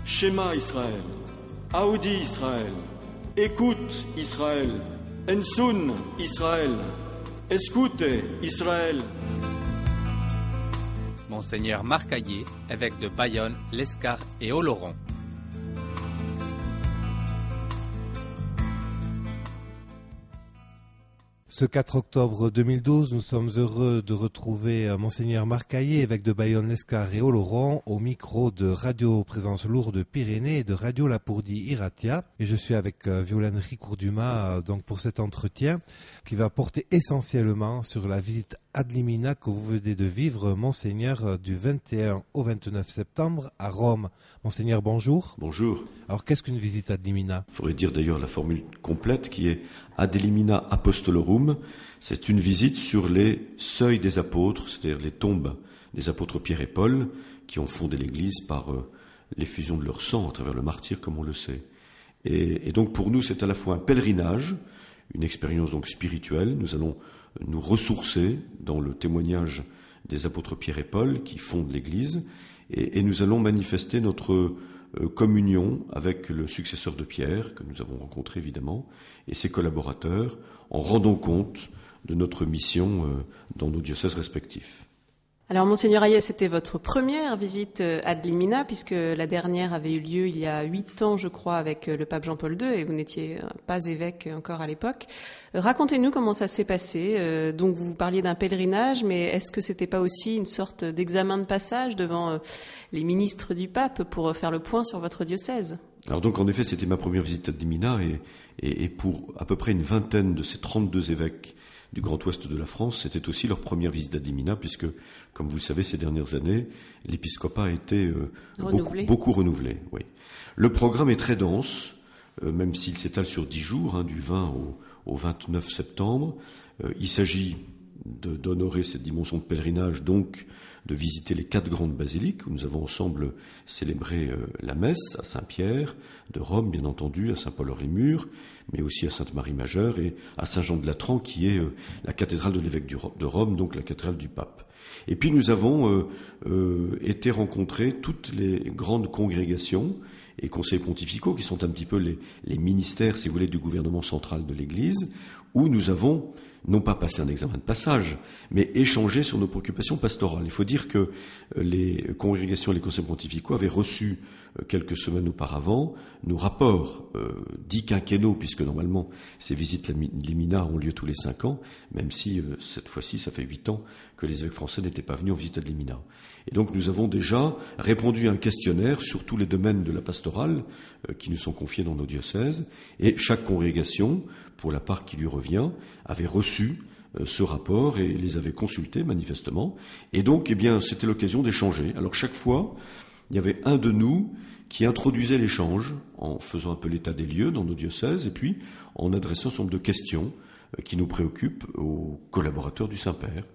Shema Israël, Audi Israël, écoute Israël, Ensun Israël, escute Israël. Monseigneur Marc Hayet, évêque de Bayonne, l'Escar et Oloron. Ce 4 octobre 2012, nous sommes heureux de retrouver Monseigneur Marc Hayet, évêque de Bayonne, l'Escar et Oloron, au micro de Radio Présence Lourde Pyrénées et de Radio Lapourdie Iratia. Et je suis avec Violaine Ricourt-Dumas donc pour cet entretien qui va porter essentiellement sur la visite ad limina que vous venez de vivre, Monseigneur, du 21 au 29 septembre à Rome. Monseigneur, bonjour. Bonjour. Alors, qu'est-ce qu'une visite ad limina ? Il faudrait dire d'ailleurs la formule complète qui est ad limina apostolorum. C'est une visite sur les seuils des apôtres, c'est-à-dire les tombes des apôtres Pierre et Paul, qui ont fondé l'Église par l'effusion de leur sang à travers le martyre, comme on le sait. Et donc pour nous, c'est à la fois un pèlerinage, une expérience donc spirituelle. Nous allons nous ressourcer dans le témoignage des apôtres Pierre et Paul qui fondent l'Église, et nous allons manifester notre communion avec le successeur de Pierre, que nous avons rencontré évidemment, et ses collaborateurs, en rendant compte de notre mission dans nos diocèses respectifs. Alors, Monseigneur Hayet, c'était votre première visite ad limina, puisque la dernière avait eu lieu il y a 8 ans, je crois, avec le pape Jean-Paul II, et vous n'étiez pas évêque encore à l'époque. Racontez-nous comment ça s'est passé. Donc, vous parliez d'un pèlerinage, mais est-ce que c'était pas aussi une sorte d'examen de passage devant les ministres du pape pour faire le point sur votre diocèse ? Alors donc, en effet, c'était ma première visite ad limina, et pour à peu près une vingtaine de ces 32 évêques du Grand Ouest de la France, c'était aussi leur première visite ad limina, puisque, comme vous le savez, ces dernières années, l'épiscopat a été beaucoup renouvelé. Oui. Le programme est très dense, même s'il s'étale sur 10 jours, du 20 au 29 septembre. Il s'agit d'honorer cette dimension de pèlerinage, donc de visiter les 4 grandes basiliques, où nous avons ensemble célébré la messe, à Saint-Pierre, de Rome bien entendu, à Saint-Paul-aux-Rémures, mais aussi à Sainte-Marie-Majeure et à Saint-Jean-de-Latran, qui est la cathédrale de l'évêque de Rome, donc la cathédrale du pape. Et puis nous avons été rencontrer toutes les grandes congrégations et conseils pontificaux, qui sont un petit peu les ministères, si vous voulez, du gouvernement central de l'Église, où nous avons non pas passé un examen de passage, mais échangé sur nos préoccupations pastorales. Il faut dire que les congrégations et les conseils pontificaux avaient reçu quelques semaines auparavant nos rapports dits quinquennaux, puisque normalement ces visites limina ont lieu tous les 5 ans, même si cette fois-ci ça fait 8 ans que les évêques français n'étaient pas venus en visite ad limina. Et donc nous avons déjà répondu à un questionnaire sur tous les domaines de la pastorale qui nous sont confiés dans nos diocèses, et chaque congrégation, pour la part qui lui revient, avait reçu ce rapport et les avait consultés manifestement. Et donc, c'était l'occasion d'échanger. Alors chaque fois, il y avait un de nous qui introduisait l'échange en faisant un peu l'état des lieux dans nos diocèses et puis en adressant un certain nombre de questions qui nous préoccupent aux collaborateurs du Saint-Père.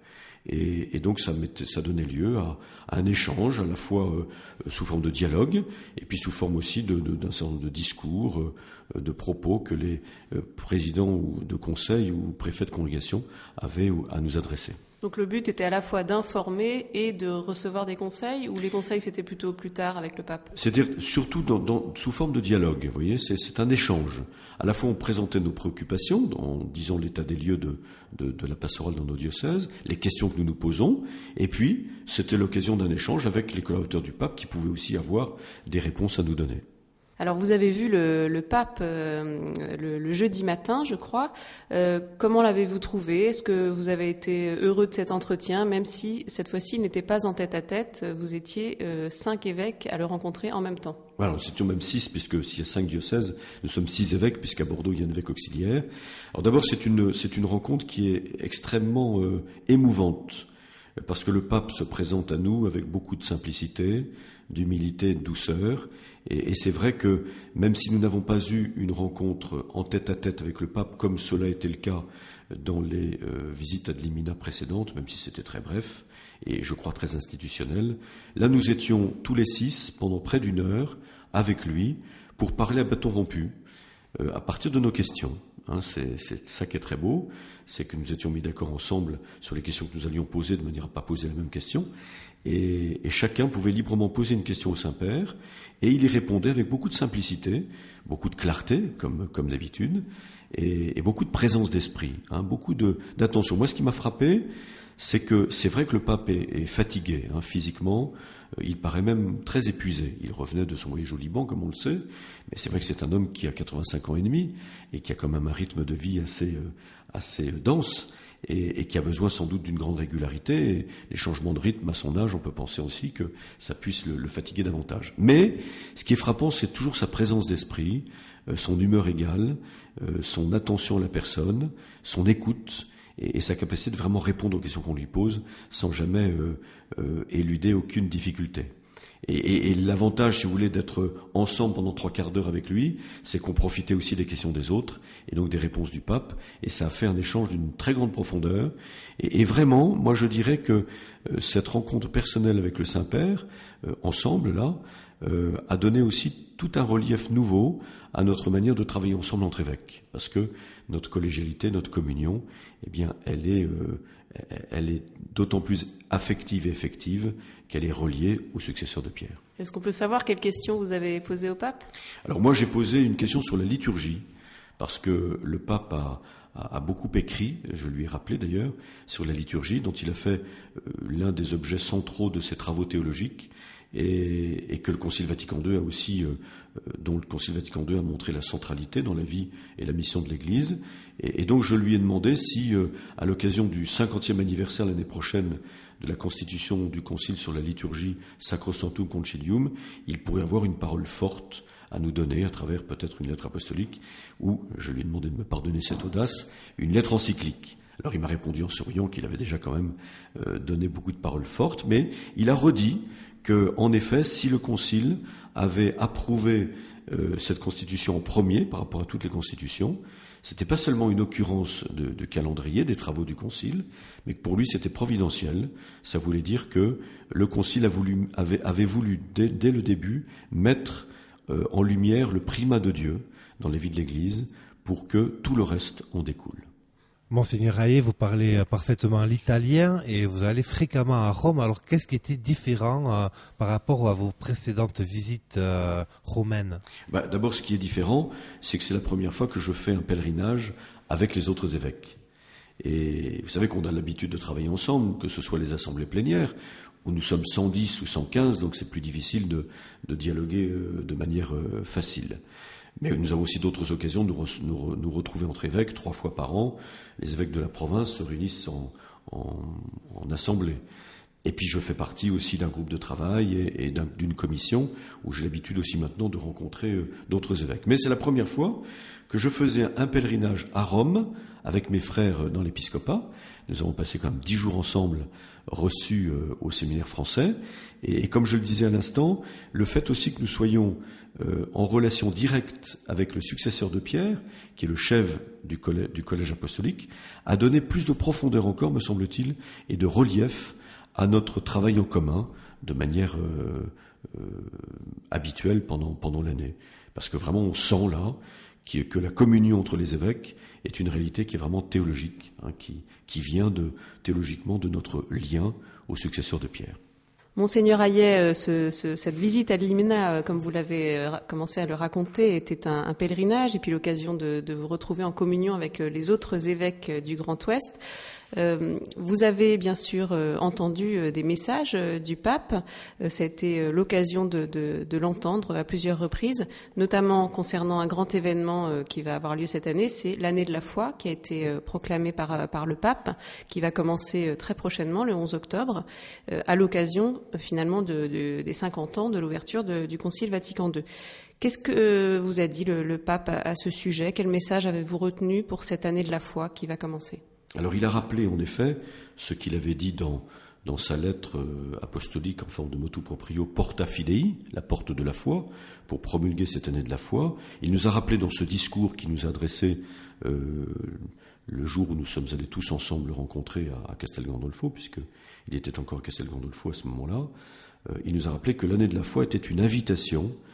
Et donc ça donnait lieu à un échange à la fois sous forme de dialogue et puis sous forme aussi d'un certain nombre de discours, de propos que les présidents de conseil ou préfets de congrégation avaient à nous adresser. Donc le but était à la fois d'informer et de recevoir des conseils, ou les conseils c'était plutôt plus tard avec le pape ? C'est-à-dire surtout sous forme de dialogue, vous voyez, c'est un échange. À la fois on présentait nos préoccupations en disant l'état des lieux de la pastorale dans nos diocèses, les questions que nous nous posons, et puis c'était l'occasion d'un échange avec les collaborateurs du pape qui pouvaient aussi avoir des réponses à nous donner. Alors vous avez vu le pape le jeudi matin, je crois. Comment l'avez-vous trouvé ? Est-ce que vous avez été heureux de cet entretien, même si cette fois-ci il n'était pas en tête-à-tête ? Vous étiez 5 évêques à le rencontrer en même temps. Voilà, nous étions même 6, puisque s'il y a 5 diocèses, nous sommes 6 évêques, puisqu'à Bordeaux il y a un évêque auxiliaire. Alors d'abord c'est une rencontre qui est extrêmement émouvante, parce que le pape se présente à nous avec beaucoup de simplicité, d'humilité, de douceur. Et c'est vrai que même si nous n'avons pas eu une rencontre en tête-à-tête avec le pape, comme cela était le cas dans les visites ad limina précédentes, même si c'était très bref et je crois très institutionnel, là nous étions tous les 6 pendant près d'1 heure avec lui pour parler à bâton rompu à partir de nos questions. C'est ça qui est très beau, c'est que nous étions mis d'accord ensemble sur les questions que nous allions poser de manière à ne pas poser la même question. Et chacun pouvait librement poser une question au Saint-Père, et il y répondait avec beaucoup de simplicité, beaucoup de clarté, comme d'habitude, et beaucoup de présence d'esprit, beaucoup d'attention. Moi, ce qui m'a frappé, c'est que c'est vrai que le pape est fatigué physiquement, il paraît même très épuisé. Il revenait de son voyage au Liban, comme on le sait, mais c'est vrai que c'est un homme qui a 85 ans et demi, et qui a quand même un rythme de vie assez dense, et qui a besoin sans doute d'une grande régularité. Et les changements de rythme à son âge, on peut penser aussi que ça puisse le fatiguer davantage. Mais ce qui est frappant, c'est toujours sa présence d'esprit, son humeur égale, son attention à la personne, son écoute, et sa capacité de vraiment répondre aux questions qu'on lui pose sans jamais éluder aucune difficulté. Et l'avantage, si vous voulez, d'être ensemble pendant 3/4 d'heure avec lui, c'est qu'on profitait aussi des questions des autres et donc des réponses du pape, et ça a fait un échange d'une très grande profondeur. Et vraiment, moi je dirais que cette rencontre personnelle avec le Saint-Père, ensemble là, a donné aussi tout un relief nouveau à notre manière de travailler ensemble entre évêques, parce que notre collégialité, notre communion, eh bien, elle est d'autant plus affective et effective qu'elle est reliée au successeur de Pierre. Est-ce qu'on peut savoir quelle question vous avez posée au pape ? Alors moi, j'ai posé une question sur la liturgie, parce que le pape a beaucoup écrit, je lui ai rappelé d'ailleurs, sur la liturgie, dont il a fait l'un des objets centraux de ses travaux théologiques, et que le Concile Vatican II a aussi, dont le Concile Vatican II a montré la centralité dans la vie et la mission de l'Église. Et donc je lui ai demandé si, à l'occasion du 50e anniversaire l'année prochaine de la constitution du Concile sur la liturgie Sacrosanctum Concilium, il pourrait avoir une parole forte à nous donner à travers peut-être une lettre apostolique, ou, je lui ai demandé de me pardonner cette audace, une lettre encyclique. Alors il m'a répondu en souriant qu'il avait déjà quand même donné beaucoup de paroles fortes, mais il a redit que, en effet, si le Concile avait approuvé cette constitution en premier par rapport à toutes les constitutions, c'était pas seulement une occurrence de calendrier des travaux du Concile, mais que pour lui c'était providentiel. Ça voulait dire que le Concile avait voulu dès le début mettre en lumière le primat de Dieu dans la vie de l'Église pour que tout le reste en découle. Monseigneur Hayet, vous parlez parfaitement l'italien et vous allez fréquemment à Rome. Alors, qu'est-ce qui était différent par rapport à vos précédentes visites romaines ? D'abord, ce qui est différent, c'est que c'est la première fois que je fais un pèlerinage avec les autres évêques. Et vous savez qu'on a l'habitude de travailler ensemble, que ce soit les assemblées plénières, où nous sommes 110 ou 115, donc c'est plus difficile de dialoguer de manière facile. Mais nous avons aussi d'autres occasions de nous retrouver entre évêques 3 fois par an. Les évêques de la province se réunissent en assemblée. Et puis je fais partie aussi d'un groupe de travail et d'une commission où j'ai l'habitude aussi maintenant de rencontrer d'autres évêques. Mais c'est la première fois que je faisais un pèlerinage à Rome avec mes frères dans l'épiscopat. Nous avons passé quand même 10 jours ensemble, reçus au séminaire français. Et comme je le disais à l'instant, le fait aussi que nous soyons en relation directe avec le successeur de Pierre, qui est le chef du collège apostolique, a donné plus de profondeur encore, me semble-t-il, et de relief à notre travail en commun de manière habituelle pendant l'année. Parce que vraiment on sent là que la communion entre les évêques est une réalité qui est vraiment théologique, qui vient théologiquement de notre lien au successeur de Pierre. Monseigneur Hayet, cette visite à Limina, comme vous l'avez commencé à le raconter, était un pèlerinage et puis l'occasion de vous retrouver en communion avec les autres évêques du Grand Ouest. Vous avez bien sûr entendu des messages du pape. Ça a été l'occasion de l'entendre à plusieurs reprises, notamment concernant un grand événement qui va avoir lieu cette année, c'est l'année de la foi qui a été proclamée par le pape, qui va commencer très prochainement, le 11 octobre, à l'occasion finalement des 50 ans de l'ouverture du Concile Vatican II. Qu'est-ce que vous a dit le pape à ce sujet ? Quel message avez-vous retenu pour cette année de la foi qui va commencer ? Alors il a rappelé en effet ce qu'il avait dit dans sa lettre apostolique en forme de motu proprio, Porta Fidei, la porte de la foi, pour promulguer cette année de la foi. Il nous a rappelé dans ce discours qu'il nous a adressé le jour où nous sommes allés tous ensemble le rencontrer à Castel Gandolfo, puisqu'il était encore à Castel Gandolfo à ce moment-là, il nous a rappelé que l'année de la foi était une invitation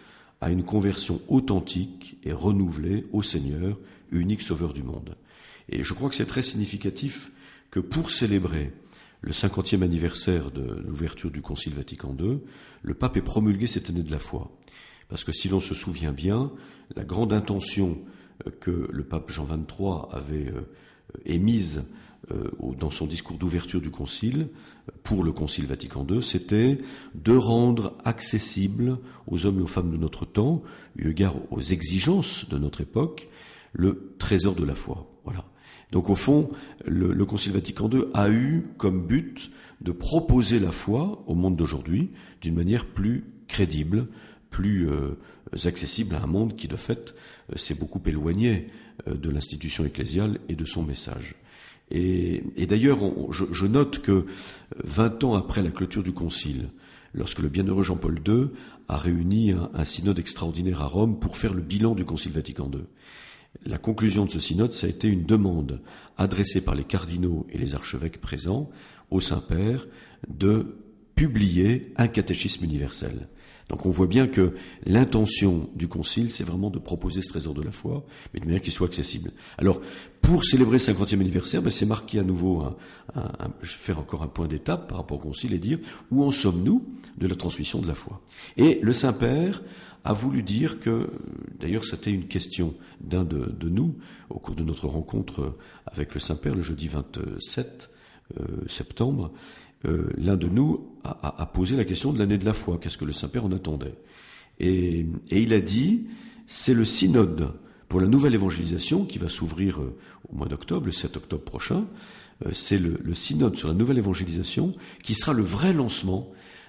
à une conversion authentique et renouvelée au Seigneur, unique sauveur du monde. Et je crois que c'est très significatif que pour célébrer le 50e anniversaire de l'ouverture du Concile Vatican II, le pape ait promulgué cette année de la foi. Parce que si l'on se souvient bien, la grande intention que le pape Jean XXIII avait émise dans son discours d'ouverture du Concile, pour le Concile Vatican II, c'était de rendre accessible aux hommes et aux femmes de notre temps, eu égard aux exigences de notre époque, le trésor de la foi. Voilà. Donc au fond, le Concile Vatican II a eu comme but de proposer la foi au monde d'aujourd'hui d'une manière plus crédible, plus accessible à un monde qui de fait s'est beaucoup éloigné de l'institution ecclésiale et de son message. Et d'ailleurs, je note que 20 ans après la clôture du Concile, lorsque le bienheureux Jean-Paul II a réuni un synode extraordinaire à Rome pour faire le bilan du Concile Vatican II, la conclusion de ce synode, ça a été une demande adressée par les cardinaux et les archevêques présents au Saint-Père de publier un catéchisme universel. Donc on voit bien que l'intention du Concile, c'est vraiment de proposer ce trésor de la foi, mais de manière qu'il soit accessible. Alors, pour célébrer le 50e anniversaire, c'est marqué à nouveau, je vais faire encore un point d'étape par rapport au Concile et dire où en sommes-nous de la transmission de la foi. Et le Saint-Père a voulu dire que, d'ailleurs c'était une question d'un de nous, au cours de notre rencontre avec le Saint-Père, le jeudi 27 septembre, l'un de nous a posé la question de l'année de la foi. Qu'est-ce que le Saint-Père en attendait ? Et il a dit, c'est le synode pour la nouvelle évangélisation qui va s'ouvrir au mois d'octobre, le 7 octobre prochain. C'est le synode sur la nouvelle évangélisation qui sera le vrai lancement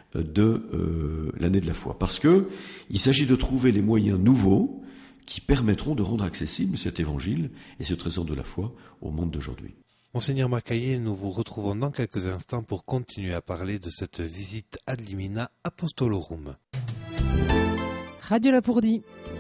de l'année de la foi. Parce que il s'agit de trouver les moyens nouveaux qui permettront de rendre accessible cet évangile et ce trésor de la foi au monde d'aujourd'hui. Monseigneur Marcaillier, nous vous retrouvons dans quelques instants pour continuer à parler de cette visite ad limina apostolorum. Radio Lapourdie.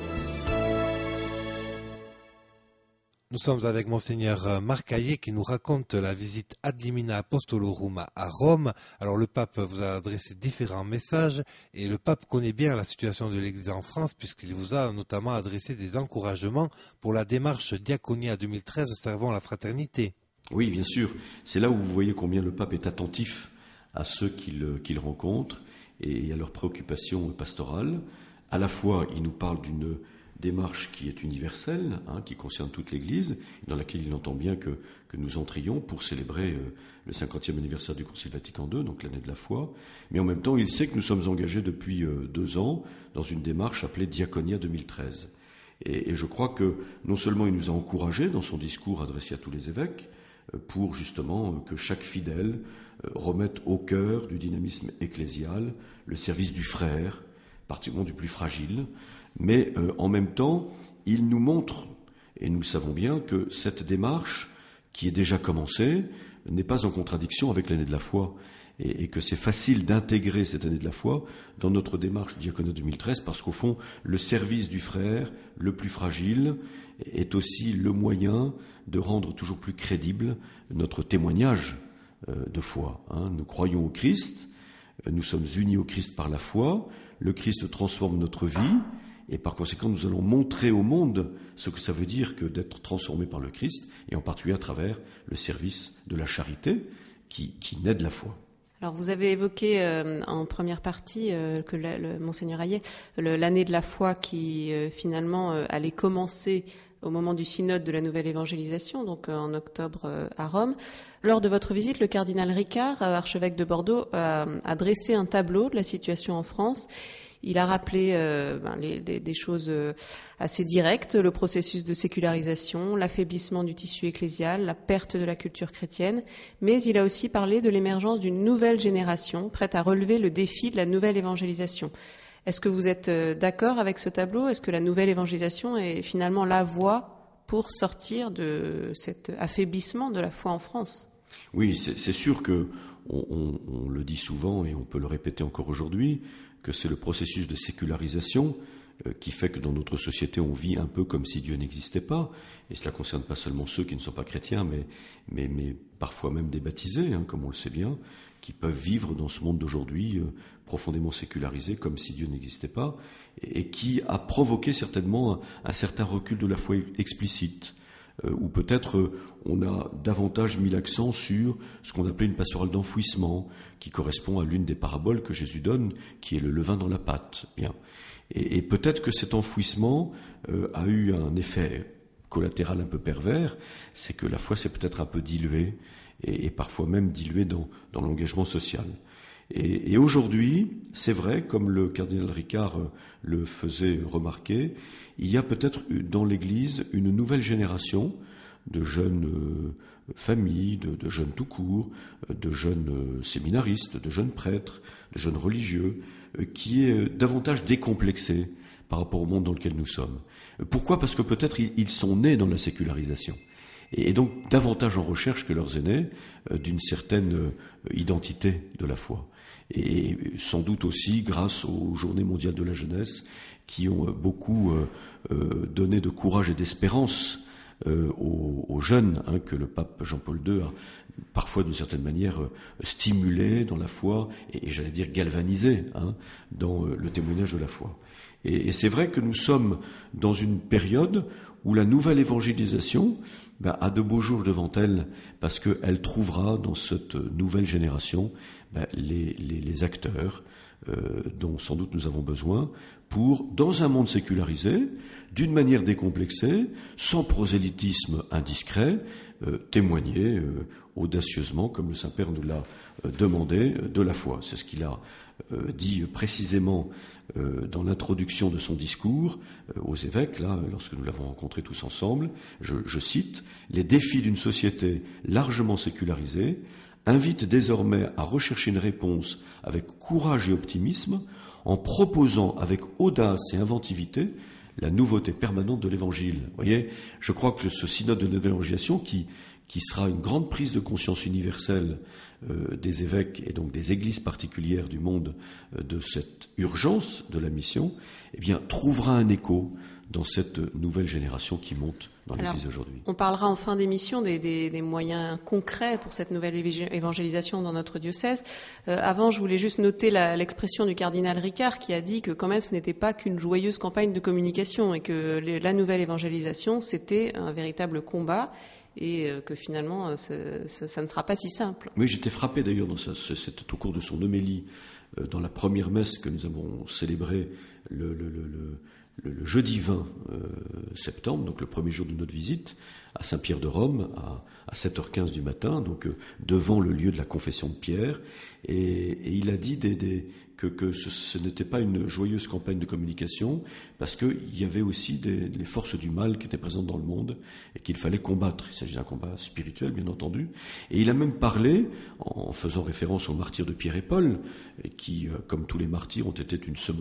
Nous sommes avec Monseigneur Marcaillier qui nous raconte la visite ad limina apostolorum à Rome. Alors le pape vous a adressé différents messages et le pape connaît bien la situation de l'Église en France puisqu'il vous a notamment adressé des encouragements pour la démarche Diaconia 2013 servant la fraternité. Oui, bien sûr. C'est là où vous voyez combien le pape est attentif à ceux qu'il rencontre et à leurs préoccupations pastorales. À la fois, il nous parle d'une démarche qui est universelle, qui concerne toute l'Église, dans laquelle il entend bien que nous entrions pour célébrer le 50e anniversaire du Concile Vatican II, donc l'année de la foi. Mais en même temps, il sait que nous sommes engagés depuis 2 ans dans une démarche appelée Diaconia 2013. Et je crois que non seulement il nous a encouragés dans son discours adressé à tous les évêques, pour justement que chaque fidèle remette au cœur du dynamisme ecclésial le service du frère, particulièrement du plus fragile, mais en même temps, il nous montre, et nous le savons bien, que cette démarche, qui est déjà commencée, n'est pas en contradiction avec l'année de la foi, et que c'est facile d'intégrer cette année de la foi dans notre démarche Diaconia 2013, parce qu'au fond, le service du frère, le plus fragile, est aussi le moyen de rendre toujours plus crédible notre témoignage de foi. Nous croyons au Christ, nous sommes unis au Christ par la foi, le Christ transforme notre vie, et par conséquent nous allons montrer au monde ce que ça veut dire que d'être transformé par le Christ, et en particulier à travers le service de la charité qui naît de la foi. Alors vous avez évoqué en première partie que Monseigneur Hayet, l'année de la foi qui finalement allait commencer au moment du synode de la nouvelle évangélisation, donc en octobre à Rome. Lors de votre visite, le cardinal Ricard, archevêque de Bordeaux, a dressé un tableau de la situation en France. Il a rappelé des choses assez directes, le processus de sécularisation, l'affaiblissement du tissu ecclésial, la perte de la culture chrétienne, mais il a aussi parlé de l'émergence d'une nouvelle génération prête à relever le défi de la nouvelle évangélisation. Est-ce que vous êtes d'accord avec ce tableau ? Est-ce que la nouvelle évangélisation est finalement la voie pour sortir de cet affaiblissement de la foi en France ? Oui, c'est sûr que on le dit souvent et on peut le répéter encore aujourd'hui, que c'est le processus de sécularisation qui fait que dans notre société on vit un peu comme si Dieu n'existait pas, et cela ne concerne pas seulement ceux qui ne sont pas chrétiens, mais parfois même des baptisés, comme on le sait bien, qui peuvent vivre dans ce monde d'aujourd'hui profondément sécularisé, comme si Dieu n'existait pas, et qui a provoqué certainement un certain recul de la foi explicite, ou peut-être on a davantage mis l'accent sur ce qu'on appelait une pastorale d'enfouissement, qui correspond à l'une des paraboles que Jésus donne, qui est le levain dans la pâte. Bien. Et peut-être que cet enfouissement a eu un effet collatéral un peu pervers, c'est que la foi s'est peut-être un peu diluée, et parfois même diluée dans l'engagement social. Et aujourd'hui, c'est vrai, comme le cardinal Ricard le faisait remarquer, il y a peut-être dans l'Église une nouvelle génération de jeunes familles, de jeunes tout court, de jeunes séminaristes, de jeunes prêtres, de jeunes religieux, qui est davantage décomplexée par rapport au monde dans lequel nous sommes. Pourquoi ? Parce que peut-être ils sont nés dans la sécularisation, et donc davantage en recherche que leurs aînés d'une certaine identité de la foi. Et sans doute aussi grâce aux Journées mondiales de la jeunesse qui ont beaucoup donné de courage et d'espérance aux jeunes, que le pape Jean-Paul II a parfois d'une certaine manière stimulé dans la foi et j'allais dire galvanisé dans le témoignage de la foi. Et c'est vrai que nous sommes dans une période où la nouvelle évangélisation a de beaux jours devant elle, parce qu'elle trouvera dans cette nouvelle génération les acteurs dont sans doute nous avons besoin pour, dans un monde sécularisé, d'une manière décomplexée, sans prosélytisme indiscret, témoigner audacieusement, comme le Saint-Père nous l'a demandé, de la foi. C'est ce qu'il a dit précisément dans l'introduction de son discours aux évêques, là, lorsque nous l'avons rencontré tous ensemble. Je cite, « Les défis d'une société largement sécularisée invitent désormais à rechercher une réponse avec courage et optimisme, en proposant avec audace et inventivité la nouveauté permanente de l'Évangile. » Vous voyez, je crois que ce synode de l'évangélisation, qui sera une grande prise de conscience universelle des évêques et donc des églises particulières du monde de cette urgence de la mission, eh bien, trouvera un écho dans cette nouvelle génération qui monte dans l'Église aujourd'hui. On parlera en fin d'émission des moyens concrets pour cette nouvelle évangélisation dans notre diocèse. Avant, je voulais juste noter l'expression du cardinal Ricard qui a dit que quand même ce n'était pas qu'une joyeuse campagne de communication et que la nouvelle évangélisation, c'était un véritable combat et que finalement ça ne sera pas si simple. Oui, j'étais frappé d'ailleurs au cours de son homélie dans la première messe que nous avons célébrée le jeudi 20 septembre, donc le premier jour de notre visite, à Saint-Pierre de Rome, à 7h15 du matin, donc devant le lieu de la confession de Pierre, et il a dit que ce n'était pas une joyeuse campagne de communication, parce qu'il y avait aussi les forces du mal qui étaient présentes dans le monde, et qu'il fallait combattre. Il s'agit d'un combat spirituel, bien entendu, et il a même parlé, en faisant référence aux martyrs de Pierre et Paul, qui, comme tous les martyrs, ont été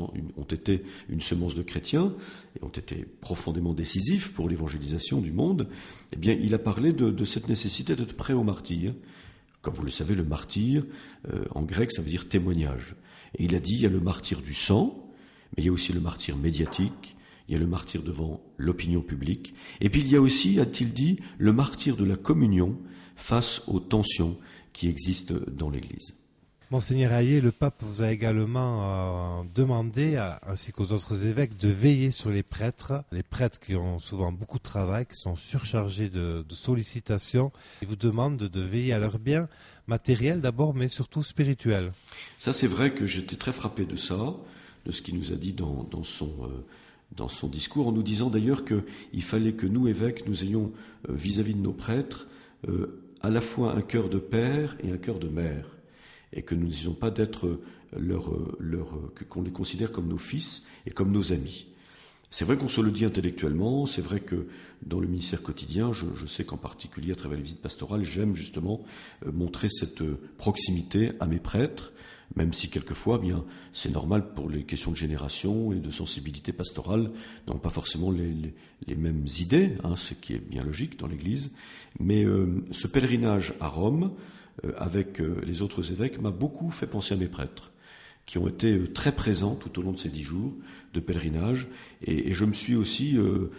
une semence de chrétiens, et ont été profondément décisifs pour l'évangélisation du monde. Eh bien, il a parlé de cette nécessité d'être prêt au martyr. Comme vous le savez, le martyr, en grec, ça veut dire témoignage. Et il a dit, il y a le martyr du sang, mais il y a aussi le martyr médiatique, il y a le martyr devant l'opinion publique, et puis il y a aussi, a-t-il dit, le martyr de la communion face aux tensions qui existent dans l'Église. Monseigneur Hayet, le pape vous a également demandé, ainsi qu'aux autres évêques, de veiller sur les prêtres qui ont souvent beaucoup de travail, qui sont surchargés de sollicitations. Il vous demande de veiller à leur bien matériel d'abord, mais surtout spirituel. Ça, c'est vrai que j'étais très frappé de ça, de ce qu'il nous a dit dans son discours, en nous disant d'ailleurs qu'il fallait que nous, évêques, nous ayons vis-à-vis de nos prêtres à la fois un cœur de père et un cœur de mère. Et que nous ne disons pas d'être qu'on les considère comme nos fils et comme nos amis. C'est vrai qu'on se le dit intellectuellement, c'est vrai que dans le ministère quotidien, je sais qu'en particulier à travers les visites pastorales, j'aime justement montrer cette proximité à mes prêtres, même si quelquefois, bien, c'est normal pour les questions de génération et de sensibilité pastorale, n'ont pas forcément les mêmes idées, ce qui est bien logique dans l'Église. Mais ce pèlerinage à Rome, avec les autres évêques, m'a beaucoup fait penser à mes prêtres, qui ont été très présents tout au long de ces 10 jours de pèlerinage. Et je me suis aussi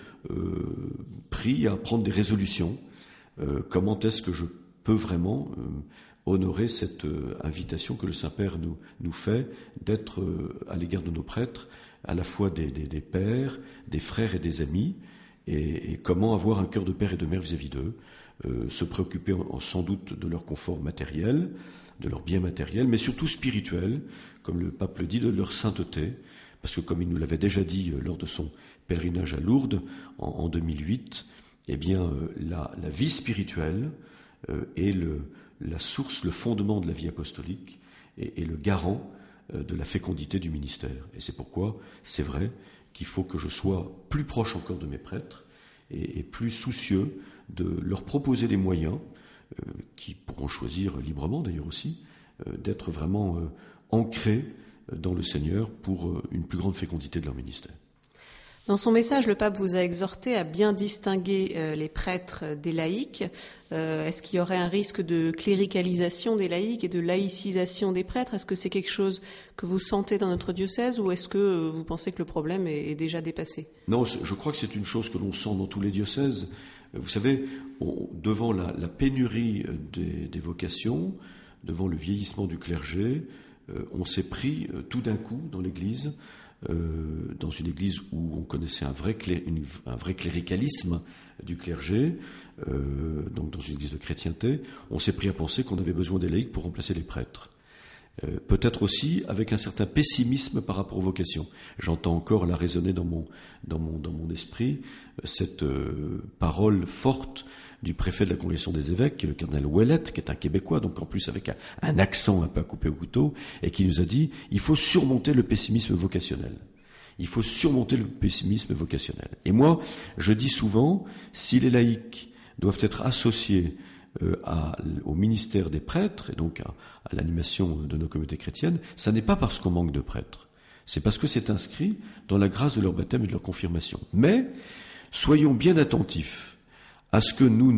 pris à prendre des résolutions. Comment est-ce que je peux vraiment honorer cette invitation que le Saint-Père nous fait d'être à l'égard de nos prêtres, à la fois des pères, des frères et des amis, et comment avoir un cœur de père et de mère vis-à-vis d'eux, se préoccuper sans doute de leur confort matériel, de leur bien matériel, mais surtout spirituel, comme le pape le dit, de leur sainteté, parce que comme il nous l'avait déjà dit lors de son pèlerinage à Lourdes en 2008, eh bien la vie spirituelle est la source, le fondement de la vie apostolique et le garant de la fécondité du ministère. Et c'est pourquoi c'est vrai qu'il faut que je sois plus proche encore de mes prêtres et plus soucieux de leur proposer les moyens, qui pourront choisir librement d'ailleurs aussi, d'être vraiment ancrés dans le Seigneur pour une plus grande fécondité de leur ministère. Dans son message, le pape vous a exhorté à bien distinguer les prêtres des laïcs. Est-ce qu'il y aurait un risque de cléricalisation des laïcs et de laïcisation des prêtres? Est-ce que c'est quelque chose que vous sentez dans notre diocèse ou est-ce que vous pensez que le problème est déjà dépassé? Non, je crois que c'est une chose que l'on sent dans tous les diocèses. Vous savez, devant la pénurie des vocations, devant le vieillissement du clergé, on s'est pris tout d'un coup dans l'Église, dans une église où on connaissait un vrai cléricalisme du clergé, donc dans une église de chrétienté, on s'est pris à penser qu'on avait besoin des laïcs pour remplacer les prêtres. Peut-être aussi avec un certain pessimisme par rapport aux vocations. J'entends encore là résonner dans mon esprit cette parole forte du préfet de la Congrégation des évêques, qui est le cardinal Ouellette, qui est un Québécois, donc en plus avec un accent un peu à couper au couteau, et qui nous a dit « il faut surmonter le pessimisme vocationnel ». Il faut surmonter le pessimisme vocationnel. Et moi, je dis souvent, si les laïcs doivent être associés au ministère des prêtres, et donc à l'animation de nos communautés chrétiennes, ça n'est pas parce qu'on manque de prêtres. C'est parce que c'est inscrit dans la grâce de leur baptême et de leur confirmation. Mais soyons bien attentifs à ce que nous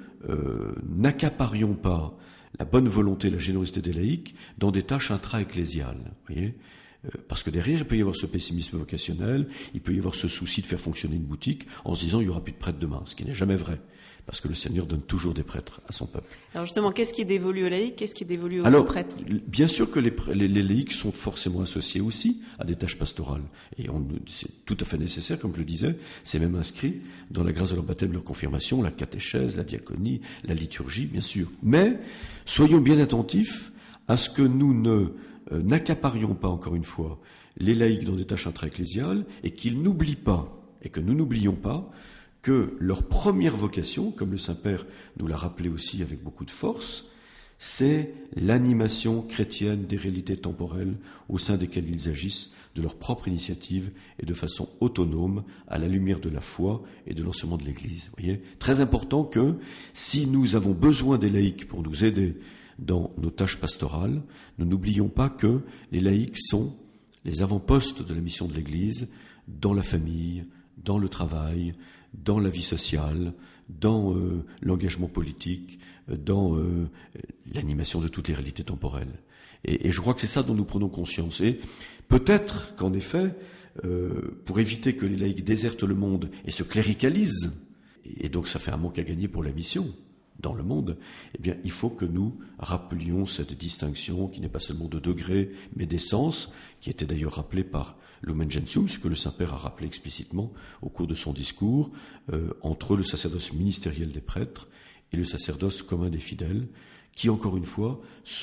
n'accaparions pas la bonne volonté, la générosité des laïcs dans des tâches intra-ecclésiales. Voyez, parce que derrière, il peut y avoir ce pessimisme vocationnel, il peut y avoir ce souci de faire fonctionner une boutique en se disant il n'y aura plus de prêtres demain, ce qui n'est jamais vrai, parce que le Seigneur donne toujours des prêtres à son peuple. Alors justement, qu'est-ce qui est dévolu aux laïcs, qu'est-ce qui est dévolu aux prêtres? Bien sûr que les laïcs sont forcément associés aussi à des tâches pastorales, et c'est tout à fait nécessaire, comme je le disais, c'est même inscrit dans la grâce de leur baptême, leur confirmation, la catéchèse, la diaconie, la liturgie, bien sûr. Mais soyons bien attentifs à ce que nous n'accaparions pas, encore une fois, les laïcs dans des tâches intra-ecclésiales et qu'ils n'oublient pas, et que nous n'oublions pas, que leur première vocation, comme le Saint-Père nous l'a rappelé aussi avec beaucoup de force, c'est l'animation chrétienne des réalités temporelles au sein desquelles ils agissent de leur propre initiative et de façon autonome à la lumière de la foi et de l'enseignement de l'Église. Vous voyez, très important que si nous avons besoin des laïcs pour nous aider dans nos tâches pastorales, nous n'oublions pas que les laïcs sont les avant-postes de la mission de l'Église dans la famille, dans le travail, dans la vie sociale, dans l'engagement politique, dans l'animation de toutes les réalités temporelles. Et je crois que c'est ça dont nous prenons conscience. Et peut-être qu'en effet, pour éviter que les laïcs désertent le monde et se cléricalisent, et donc ça fait un manque à gagner pour la mission dans le monde, eh bien, il faut que nous rappelions cette distinction qui n'est pas seulement de degré, mais d'essence, qui était d'ailleurs rappelée par Lumen Gentium, ce que le Saint-Père a rappelé explicitement au cours de son discours, entre le sacerdoce ministériel des prêtres et le sacerdoce commun des fidèles, qui, encore une fois,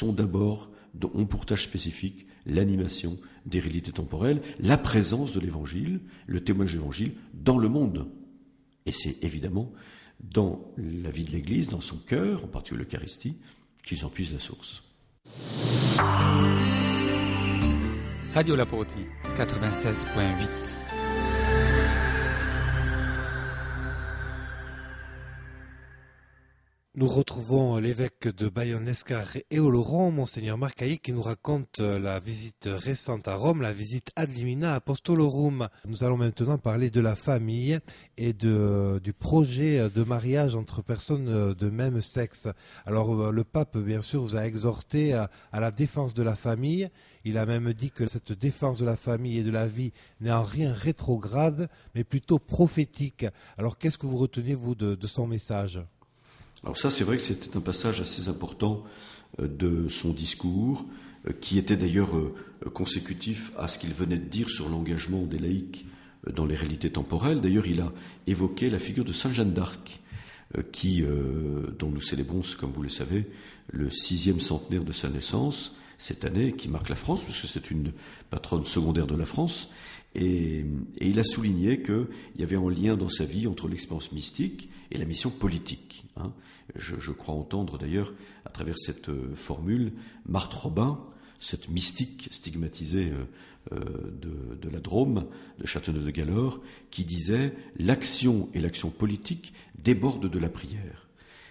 ont pour tâche spécifique l'animation des réalités temporelles, la présence de l'Évangile, le témoignage de l'Évangile dans le monde. Et c'est évidemment dans la vie de l'Église, dans son cœur, en particulier l'Eucharistie, qu'ils en puisent la source. Radio La Portie, 96.8. Nous retrouvons l'évêque de Bayonne, Lescar et Oloron, Monseigneur Marcaillet, qui nous raconte la visite récente à Rome, la visite ad limina apostolorum. Nous allons maintenant parler de la famille et du projet de mariage entre personnes de même sexe. Alors le pape, bien sûr, vous a exhorté à la défense de la famille. Il a même dit que cette défense de la famille et de la vie n'est en rien rétrograde, mais plutôt prophétique. Alors qu'est-ce que vous retenez, vous, de son message ? Alors ça, c'est vrai que c'était un passage assez important de son discours, qui était d'ailleurs consécutif à ce qu'il venait de dire sur l'engagement des laïcs dans les réalités temporelles. D'ailleurs, il a évoqué la figure de Sainte Jeanne d'Arc, dont nous célébrons, comme vous le savez, le 6e centenaire de sa naissance cette année, qui marque la France, puisque c'est une patronne secondaire de la France. Et il a souligné qu'il y avait un lien dans sa vie entre l'expérience mystique et la mission politique. Je crois entendre d'ailleurs, à travers cette formule, Marthe Robin, cette mystique stigmatisée de la Drôme, de Châteauneuf-de-Galore, qui disait « L'action et l'action politique débordent de la prière ».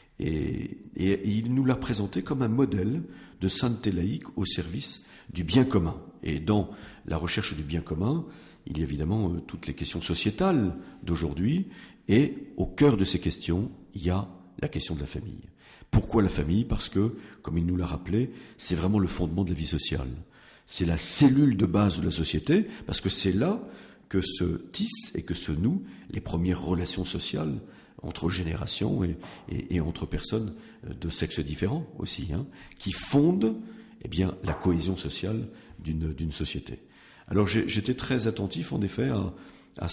Et il nous l'a présenté comme un modèle de sainteté laïque au service du bien commun. Et dans la recherche du bien commun, il y a évidemment toutes les questions sociétales d'aujourd'hui, et au cœur de ces questions, il y a la question de la famille. Pourquoi la famille ? Parce que, comme il nous l'a rappelé, c'est vraiment le fondement de la vie sociale. C'est la cellule de base de la société, parce que c'est là que se tissent et que se nouent les premières relations sociales entre générations et entre personnes de sexes différents aussi, qui fondent la cohésion sociale d'une société. Alors j'étais très attentif en effet à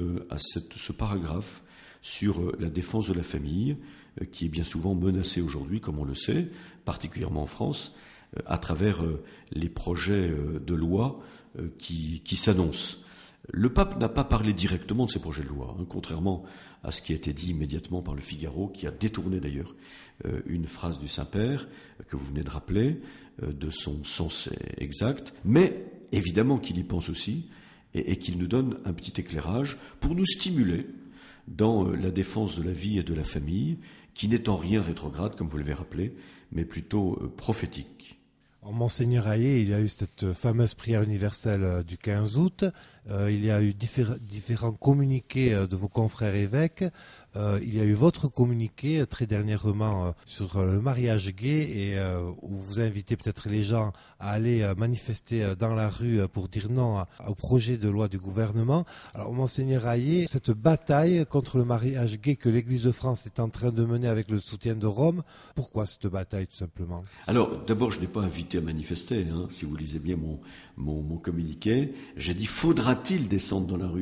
ce paragraphe sur la défense de la famille, qui est bien souvent menacée aujourd'hui, comme on le sait, particulièrement en France, à travers les projets de loi qui s'annoncent. Le pape n'a pas parlé directement de ces projets de loi, contrairement à ce qui a été dit immédiatement par le Figaro, qui a détourné d'ailleurs une phrase du Saint-Père que vous venez de rappeler, de son sens exact, mais évidemment qu'il y pense aussi et qu'il nous donne un petit éclairage pour nous stimuler dans la défense de la vie et de la famille, qui n'est en rien rétrograde, comme vous l'avez rappelé, mais plutôt prophétique. Monseigneur Hayet, il y a eu cette fameuse prière universelle du 15 août, il y a eu différents communiqués de vos confrères évêques, il y a eu votre communiqué très dernièrement sur le mariage gay, et où vous invitez peut-être les gens à aller manifester dans la rue pour dire non au projet de loi du gouvernement. Alors Monseigneur Hayet, cette bataille contre le mariage gay que l'Église de France est en train de mener avec le soutien de Rome, pourquoi cette bataille tout simplement ? Alors d'abord, je n'ai pas invité à manifester, si vous lisez bien mon communiqué, j'ai dit faudra-t-il descendre dans la rue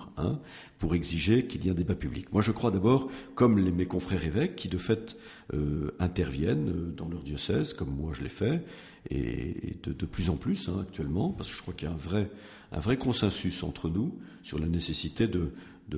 pour exiger qu'il y ait un débat public. Moi je crois d'abord, comme mes confrères évêques qui de fait interviennent dans leur diocèse, comme moi je l'ai fait, et de plus en plus actuellement, parce que je crois qu'il y a un vrai consensus entre nous sur la nécessité de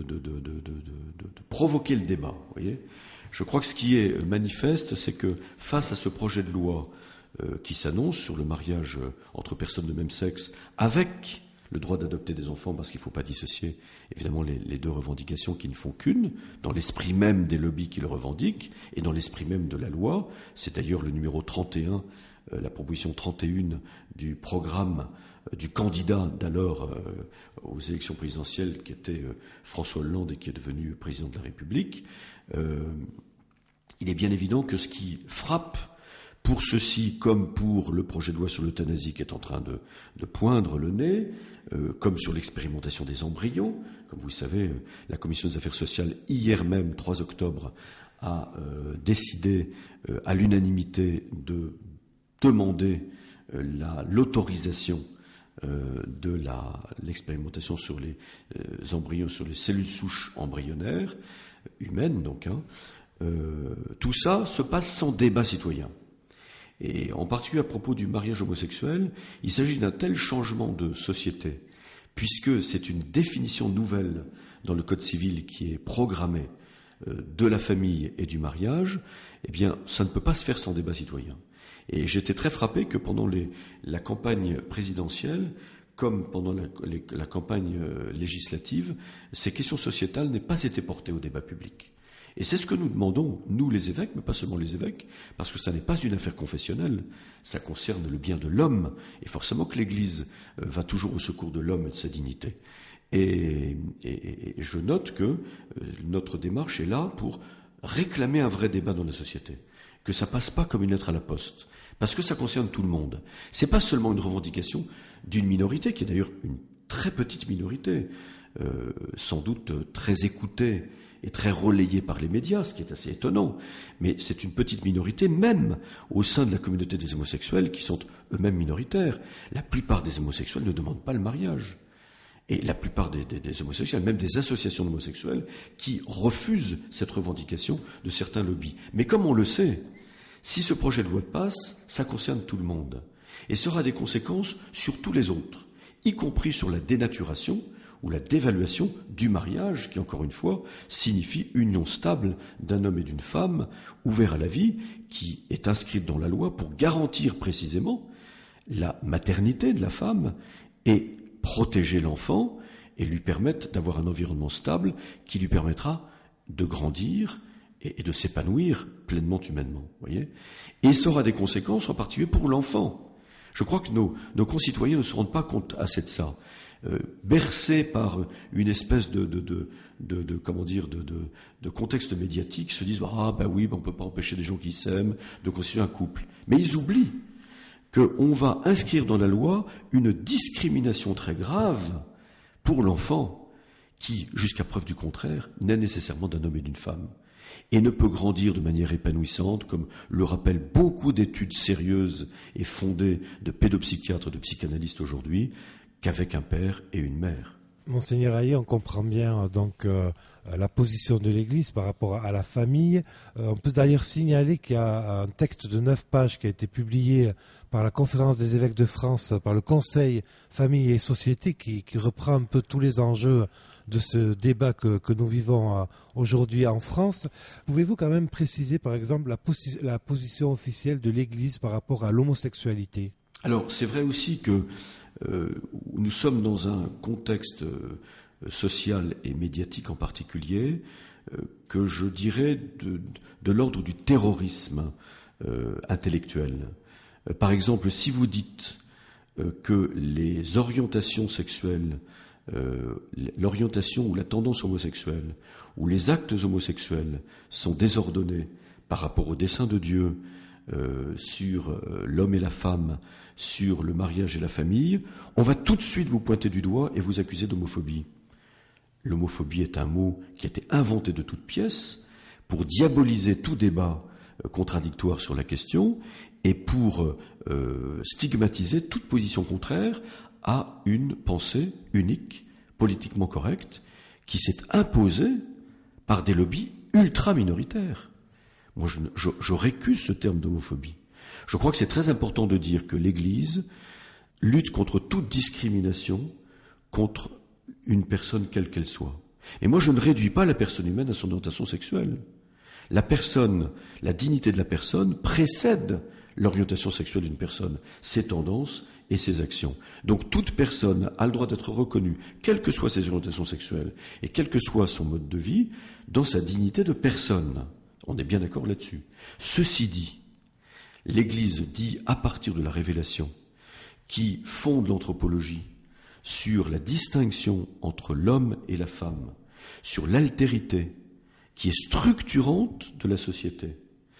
provoquer le débat. Vous voyez ? Je crois que ce qui est manifeste, c'est que face à ce projet de loi qui s'annonce sur le mariage entre personnes de même sexe, avec le droit d'adopter des enfants, parce qu'il ne faut pas dissocier évidemment les deux revendications qui ne font qu'une, dans l'esprit même des lobbies qui le revendiquent, et dans l'esprit même de la loi. C'est d'ailleurs le numéro 31, la proposition 31 du programme du candidat d'alors aux élections présidentielles, qui était François Hollande et qui est devenu président de la République. Il est bien évident que ce qui frappe, pour ceci comme pour le projet de loi sur l'euthanasie qui est en train de poindre le nez, comme sur l'expérimentation des embryons, comme vous le savez, la Commission des affaires sociales, hier même, 3 octobre, a décidé à l'unanimité de demander l'autorisation de l'expérimentation sur les embryons, sur les cellules souches embryonnaires, humaines donc. Tout ça se passe sans débat citoyen. Et en particulier à propos du mariage homosexuel, il s'agit d'un tel changement de société, puisque c'est une définition nouvelle dans le Code civil qui est programmée de la famille et du mariage, eh bien, ça ne peut pas se faire sans débat citoyen. Et j'étais très frappé que pendant la campagne présidentielle, comme pendant la campagne législative, ces questions sociétales n'aient pas été portées au débat public. Et c'est ce que nous demandons, nous les évêques, mais pas seulement les évêques, parce que ça n'est pas une affaire confessionnelle, ça concerne le bien de l'homme, et forcément que l'Église va toujours au secours de l'homme et de sa dignité. Et je note que notre démarche est là pour réclamer un vrai débat dans la société, que ça passe pas comme une lettre à la poste, parce que ça concerne tout le monde. C'est pas seulement une revendication d'une minorité, qui est d'ailleurs une très petite minorité, sans doute très écoutée et très relayée par les médias, ce qui est assez étonnant, mais c'est une petite minorité même au sein de la communauté des homosexuels qui sont eux-mêmes minoritaires. La plupart des homosexuels ne demandent pas le mariage. Et la plupart des homosexuels, même des associations d'homosexuels, qui refusent cette revendication de certains lobbies. Mais comme on le sait, si ce projet de loi passe, ça concerne tout le monde. Et ça aura des conséquences sur tous les autres, y compris sur la dénaturation ou la dévaluation du mariage, qui, encore une fois, signifie union stable d'un homme et d'une femme, ouvert à la vie, qui est inscrite dans la loi pour garantir précisément la maternité de la femme et protéger l'enfant et lui permettre d'avoir un environnement stable qui lui permettra de grandir et de s'épanouir pleinement humainement. Voyez, et ça aura des conséquences en particulier pour l'enfant. Je crois que nos concitoyens ne se rendent pas compte assez de ça. Bercés par une espèce de contexte médiatique, se disent oui, on peut pas empêcher des gens qui s'aiment de constituer un couple. Mais ils oublient qu'on va inscrire dans la loi une discrimination très grave pour l'enfant qui, jusqu'à preuve du contraire, naît nécessairement d'un homme et d'une femme et ne peut grandir de manière épanouissante, comme le rappellent beaucoup d'études sérieuses et fondées de pédopsychiatres, de psychanalystes aujourd'hui, qu'avec un père et une mère. Monseigneur Hayet, on comprend bien donc la position de l'Église par rapport à la famille. On peut d'ailleurs signaler qu'il y a un texte de 9 pages qui a été publié par la Conférence des évêques de France, par le Conseil Famille et Société, qui reprend un peu tous les enjeux de ce débat que nous vivons aujourd'hui en France. Pouvez-vous quand même préciser, par exemple, la position officielle de l'Église par rapport à l'homosexualité ? Alors, c'est vrai aussi que nous sommes dans un contexte social et médiatique en particulier que je dirais de l'ordre du terrorisme intellectuel. Par exemple, si vous dites que les orientations sexuelles, l'orientation ou la tendance homosexuelle ou les actes homosexuels sont désordonnés par rapport au dessein de Dieu sur l'homme et la femme, sur le mariage et la famille, on va tout de suite vous pointer du doigt et vous accuser d'homophobie. L'homophobie est un mot qui a été inventé de toutes pièces pour diaboliser tout débat contradictoire sur la question et pour stigmatiser toute position contraire à une pensée unique, politiquement correcte, qui s'est imposée par des lobbies ultra minoritaires. Moi, je récuse ce terme d'homophobie. Je crois que c'est très important de dire que l'Église lutte contre toute discrimination contre une personne quelle qu'elle soit. Et moi, je ne réduis pas la personne humaine à son orientation sexuelle. La dignité de la personne précède l'orientation sexuelle d'une personne, ses tendances et ses actions. Donc toute personne a le droit d'être reconnue, quelles que soient ses orientations sexuelles et quel que soit son mode de vie, dans sa dignité de personne. On est bien d'accord là-dessus. Ceci dit, l'Église dit à partir de la révélation qui fonde l'anthropologie sur la distinction entre l'homme et la femme, sur l'altérité qui est structurante de la société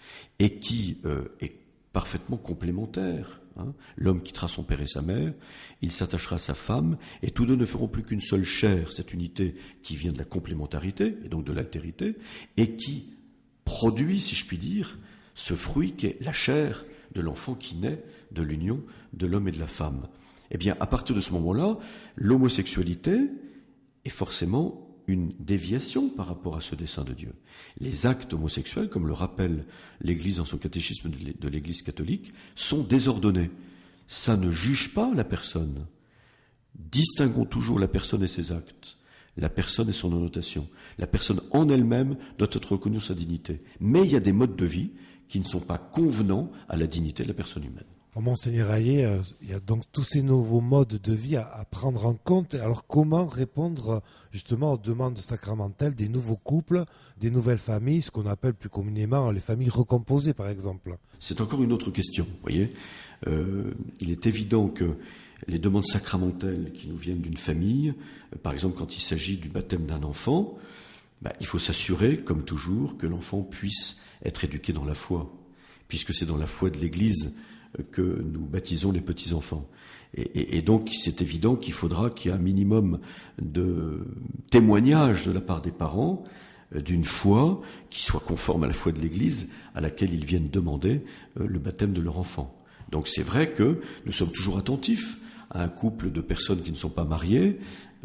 et qui est parfaitement complémentaire. L'homme quittera son père et sa mère, il s'attachera à sa femme, et tous deux ne feront plus qu'une seule chair, cette unité qui vient de la complémentarité, et donc de l'altérité, et qui produit, si je puis dire, ce fruit qui est la chair de l'enfant qui naît de l'union de l'homme et de la femme. Eh bien, à partir de ce moment-là, l'homosexualité est forcément une déviation par rapport à ce dessein de Dieu. Les actes homosexuels, comme le rappelle l'Église dans son catéchisme de l'Église catholique, sont désordonnés. Ça ne juge pas la personne. Distinguons toujours la personne et ses actes, la personne et son orientation. La personne en elle-même doit être reconnue sa dignité. Mais il y a des modes de vie qui ne sont pas convenants à la dignité de la personne humaine. Monseigneur Hayet, il y a donc tous ces nouveaux modes de vie à prendre en compte. Alors comment répondre justement aux demandes sacramentelles des nouveaux couples, des nouvelles familles, ce qu'on appelle plus communément les familles recomposées par exemple? C'est encore une autre question, vous voyez. Il est évident que les demandes sacramentelles qui nous viennent d'une famille, par exemple quand il s'agit du baptême d'un enfant, il faut s'assurer, comme toujours, que l'enfant puisse être éduqué dans la foi, puisque c'est dans la foi de l'Église que nous baptisons les petits-enfants. Et donc, c'est évident qu'il faudra qu'il y ait un minimum de témoignage de la part des parents d'une foi qui soit conforme à la foi de l'Église à laquelle ils viennent demander le baptême de leur enfant. Donc c'est vrai que nous sommes toujours attentifs à un couple de personnes qui ne sont pas mariées.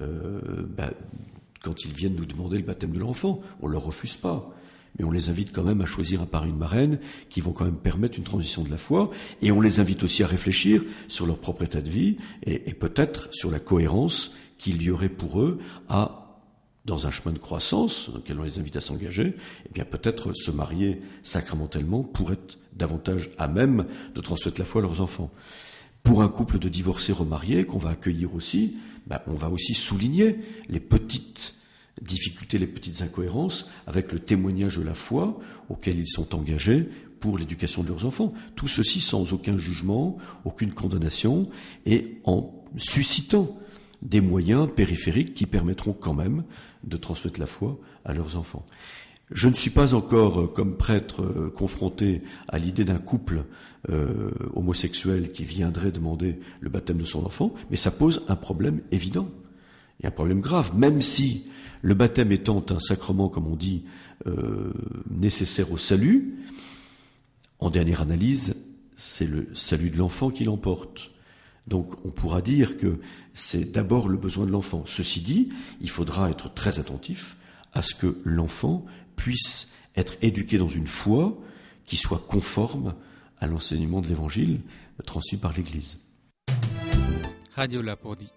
Quand ils viennent nous demander le baptême de leur enfant, on ne leur refuse pas. Mais on les invite quand même à choisir un parrain et une marraine qui vont quand même permettre une transition de la foi, et on les invite aussi à réfléchir sur leur propre état de vie et peut-être sur la cohérence qu'il y aurait pour eux dans un chemin de croissance dans lequel on les invite à s'engager, peut-être se marier sacramentellement pour être davantage à même de transmettre la foi à leurs enfants. Pour un couple de divorcés remariés qu'on va accueillir aussi, on va aussi souligner les petites difficultés, les petites incohérences avec le témoignage de la foi auquel ils sont engagés pour l'éducation de leurs enfants. Tout ceci sans aucun jugement, aucune condamnation, et en suscitant des moyens périphériques qui permettront quand même de transmettre la foi à leurs enfants. Je ne suis pas encore, comme prêtre, confronté à l'idée d'un couple homosexuel qui viendrait demander le baptême de son enfant, mais ça pose un problème évident, et un problème grave, même si le baptême étant un sacrement, comme on dit, nécessaire au salut, en dernière analyse, c'est le salut de l'enfant qui l'emporte. Donc on pourra dire que c'est d'abord le besoin de l'enfant. Ceci dit, il faudra être très attentif à ce que l'enfant puisse être éduqué dans une foi qui soit conforme à l'enseignement de l'Évangile transmis par l'Église. Radio Lapourdie.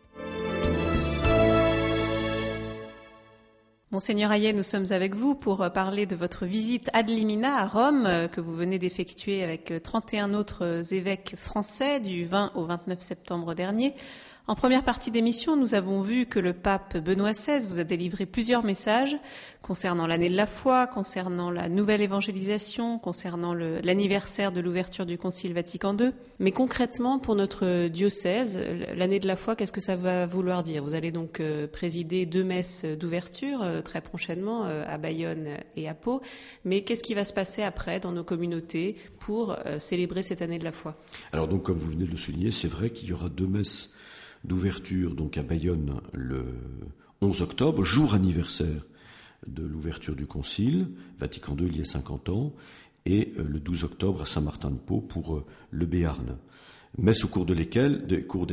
Monseigneur Hayet, nous sommes avec vous pour parler de votre visite ad limina à Rome que vous venez d'effectuer avec 31 autres évêques français du 20 au 29 septembre dernier. En première partie d'émission, nous avons vu que le pape Benoît XVI vous a délivré plusieurs messages concernant l'année de la foi, concernant la nouvelle évangélisation, concernant l'anniversaire de l'ouverture du Concile Vatican II. Mais concrètement, pour notre diocèse, l'année de la foi, qu'est-ce que ça va vouloir dire? Vous allez donc présider 2 messes d'ouverture très prochainement à Bayonne et à Pau. Mais qu'est-ce qui va se passer après dans nos communautés pour célébrer cette année de la foi? Alors donc, comme vous venez de le souligner, c'est vrai qu'il y aura 2 messes d'ouverture donc à Bayonne le 11 octobre, jour anniversaire de l'ouverture du Concile Vatican II il y a 50 ans, et le 12 octobre à Saint-Martin-de-Pau pour le Béarn. Messes au cours desquelles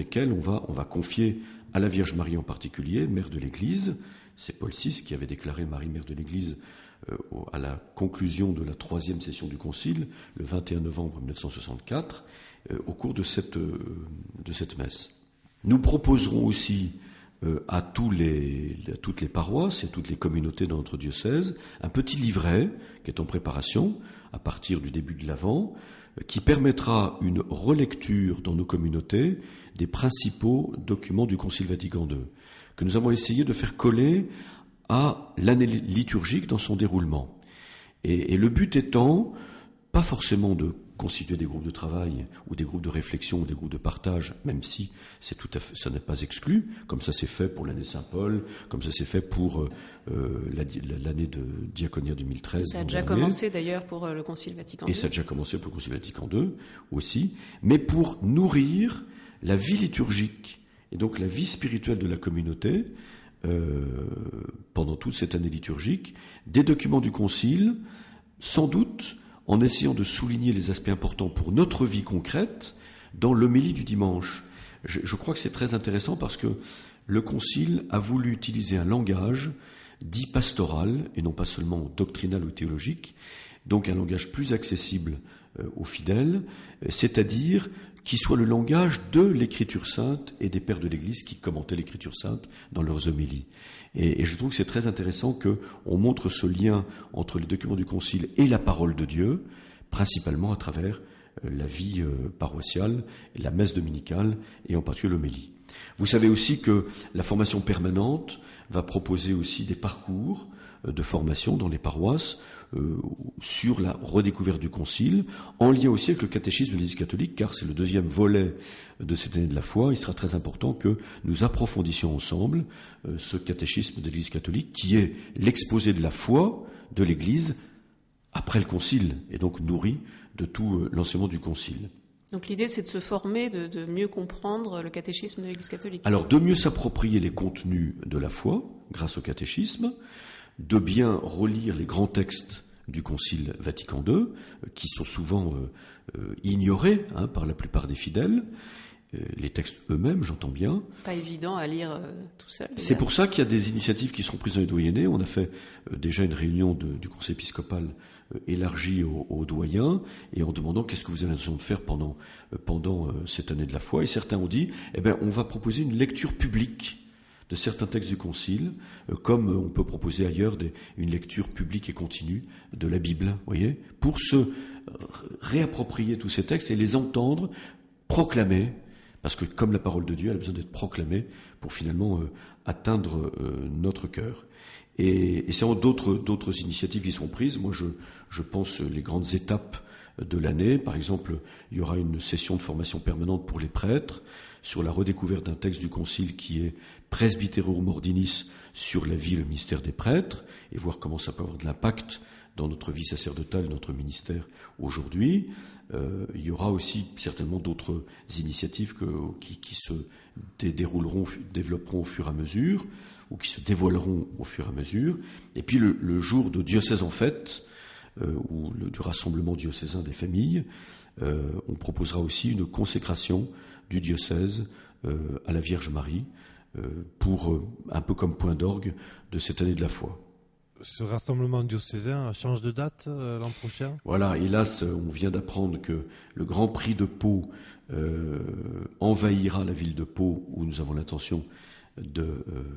on va confier à la Vierge Marie en particulier, mère de l'Église. C'est Paul VI qui avait déclaré Marie mère de l'Église à la conclusion de la 3e session du Concile, le 21 novembre 1964, au cours de cette messe. Nous proposerons aussi à toutes les paroisses et à toutes les communautés de notre diocèse un petit livret qui est en préparation à partir du début de l'Avent, qui permettra une relecture dans nos communautés des principaux documents du Concile Vatican II, que nous avons essayé de faire coller à l'année liturgique dans son déroulement. Et le but étant, pas forcément de constituer des groupes de travail ou des groupes de réflexion ou des groupes de partage, même si ça n'est pas exclu, comme ça s'est fait pour l'année Saint-Paul, comme ça s'est fait pour l'année de Diaconia 2013. Ça a déjà commencé d'ailleurs pour le Concile Vatican II. Et ça a déjà commencé pour le Concile Vatican II aussi, mais pour nourrir la vie liturgique et donc la vie spirituelle de la communauté pendant toute cette année liturgique, des documents du Concile, sans doute en essayant de souligner les aspects importants pour notre vie concrète dans l'homélie du dimanche. Je crois que c'est très intéressant parce que le Concile a voulu utiliser un langage dit pastoral et non pas seulement doctrinal ou théologique, donc un langage plus accessible aux fidèles, c'est-à-dire qui soit le langage de l'Écriture sainte et des pères de l'Église qui commentaient l'Écriture sainte dans leurs homélies. Et je trouve que c'est très intéressant qu'on montre ce lien entre les documents du Concile et la parole de Dieu, principalement à travers la vie paroissiale, la messe dominicale et en particulier l'homélie. Vous savez aussi que la formation permanente va proposer aussi des parcours de formation dans les paroisses sur la redécouverte du Concile, en lien aussi avec le catéchisme de l'Église catholique, car c'est le deuxième volet de cette année de la foi. Il sera très important que nous approfondissions ensemble ce catéchisme de l'Église catholique, qui est l'exposé de la foi de l'Église après le Concile, et donc nourri de tout l'enseignement du Concile. Donc l'idée, c'est de se former, de mieux comprendre le catéchisme de l'Église catholique. Alors, de mieux s'approprier les contenus de la foi, grâce au catéchisme, de bien relire les grands textes du Concile Vatican II, qui sont souvent ignorés par la plupart des fidèles, les textes eux-mêmes, j'entends bien. Pas évident à lire tout seul. C'est pour ça qu'il y a des initiatives qui seront prises dans les doyennés. On a fait déjà une réunion du Conseil épiscopal élargie aux doyens, et en demandant qu'est-ce que vous avez l'intention de faire pendant cette année de la foi. Et certains ont dit, on va proposer une lecture publique de certains textes du Concile, comme on peut proposer ailleurs une lecture publique et continue de la Bible, voyez, pour se réapproprier tous ces textes et les entendre proclamer, parce que comme la parole de Dieu, elle a besoin d'être proclamée pour finalement atteindre notre cœur. Et c'est d'autres initiatives qui seront prises. Moi, je pense les grandes étapes de l'année. Par exemple, il y aura une session de formation permanente pour les prêtres sur la redécouverte d'un texte du Concile qui est Presbyterorum Ordinis sur la vie et le ministère des prêtres, et voir comment ça peut avoir de l'impact dans notre vie sacerdotale, notre ministère aujourd'hui. Il y aura aussi certainement d'autres initiatives qui se développeront au fur et à mesure, ou qui se dévoileront au fur et à mesure. Et puis le jour de diocèse en fête, ou du rassemblement diocésain des familles, on proposera aussi une consécration du diocèse à la Vierge Marie, pour un peu comme point d'orgue de cette année de la foi. Ce rassemblement diocésain change de date l'an prochain ? Voilà, hélas, on vient d'apprendre que le Grand Prix de Pau envahira la ville de Pau, où nous avons l'intention de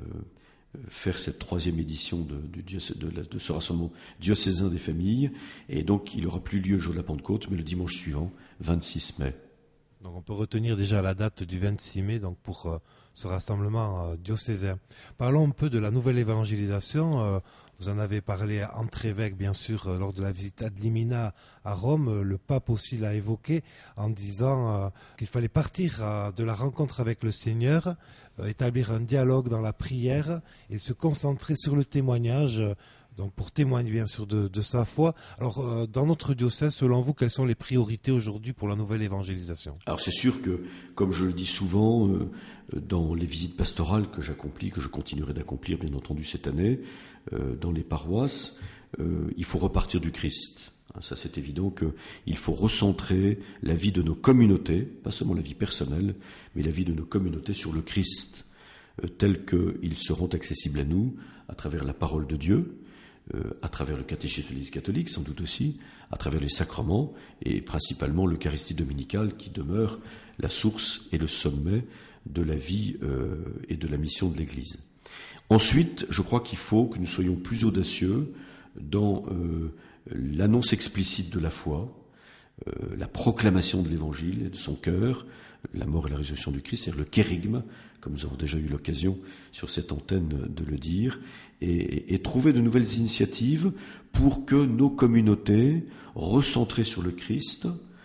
faire cette troisième édition de ce rassemblement diocésain des familles, et donc il n'aura plus lieu le jour de la Pentecôte, mais le dimanche suivant, 26 mai. Donc on peut retenir déjà la date du 26 mai donc pour ce rassemblement diocésain. Parlons un peu de la nouvelle évangélisation. Vous en avez parlé entre évêques, bien sûr, lors de la visite ad limina à Rome. Le pape aussi l'a évoqué en disant qu'il fallait partir de la rencontre avec le Seigneur, établir un dialogue dans la prière et se concentrer sur le témoignage, donc pour témoigner bien sûr de sa foi. Alors dans notre diocèse, selon vous, quelles sont les priorités aujourd'hui pour la nouvelle évangélisation ? Alors c'est sûr que, comme je le dis souvent, dans les visites pastorales que j'accomplis, que je continuerai d'accomplir bien entendu cette année, dans les paroisses, il faut repartir du Christ. Ça c'est évident qu'il faut recentrer la vie de nos communautés, pas seulement la vie personnelle, mais la vie de nos communautés sur le Christ, tel qu'ils seront accessibles à nous à travers la parole de Dieu, à travers le catéchisme de l'Église catholique sans doute aussi, à travers les sacrements et principalement l'Eucharistie dominicale qui demeure la source et le sommet de la vie et de la mission de l'Église. Ensuite, je crois qu'il faut que nous soyons plus audacieux dans l'annonce explicite de la foi, la proclamation de l'Évangile et de son cœur, la mort et la résurrection du Christ, c'est-à-dire le kérigme, comme nous avons déjà eu l'occasion sur cette antenne de le dire, et trouver de nouvelles initiatives pour que nos communautés, recentrées sur le Christ,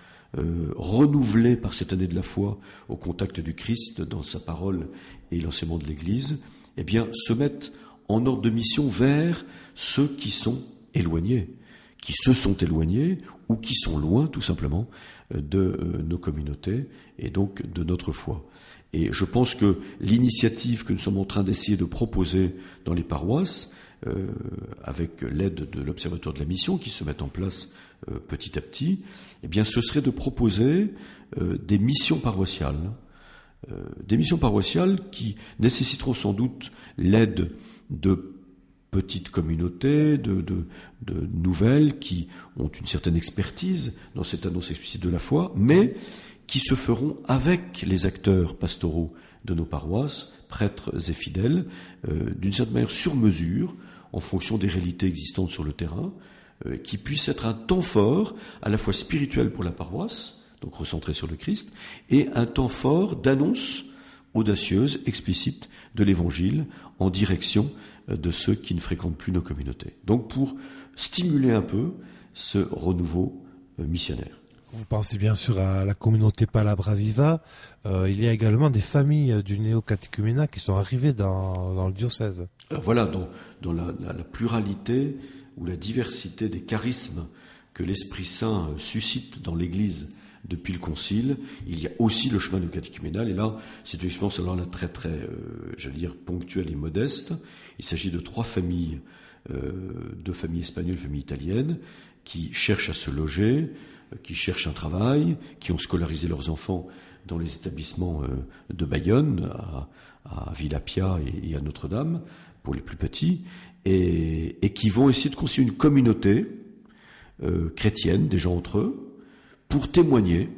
renouvelées par cette année de la foi au contact du Christ dans sa parole et l'enseignement de l'Église, eh bien, se mettent en ordre de mission vers ceux qui sont éloignés, qui se sont éloignés ou qui sont loin, tout simplement, de nos communautés et donc de notre foi. Et je pense que l'initiative que nous sommes en train d'essayer de proposer dans les paroisses, avec l'aide de l'Observatoire de la mission qui se met en place petit à petit, eh bien, ce serait de proposer des missions paroissiales. Des missions paroissiales qui nécessiteront sans doute l'aide de petites communautés, de nouvelles qui ont une certaine expertise dans cette annonce explicite de la foi, mais qui se feront avec les acteurs pastoraux de nos paroisses, prêtres et fidèles, d'une certaine manière sur mesure, en fonction des réalités existantes sur le terrain, qui puisse être un temps fort, à la fois spirituel pour la paroisse, donc recentré sur le Christ, et un temps fort d'annonce audacieuse, explicite de l'Évangile en direction de ceux qui ne fréquentent plus nos communautés. Donc pour stimuler un peu ce renouveau missionnaire. Vous pensez bien sûr à la communauté Palabra Viva. Il y a également des familles du néo-catéchuménat qui sont arrivées dans le diocèse. Alors voilà, dans la pluralité ou la diversité des charismes que l'Esprit Saint suscite dans l'Église depuis le Concile, il y a aussi le chemin néo-catéchuménal. Et là, c'est une expérience très ponctuelle et modeste. Il s'agit de 3 familles, 2 familles espagnoles, 1 famille italienne, qui cherchent à se loger, qui cherchent un travail, qui ont scolarisé leurs enfants dans les établissements de Bayonne, à Villapia et à Notre-Dame, pour les plus petits, et qui vont essayer de constituer une communauté chrétienne, des gens entre eux, pour témoigner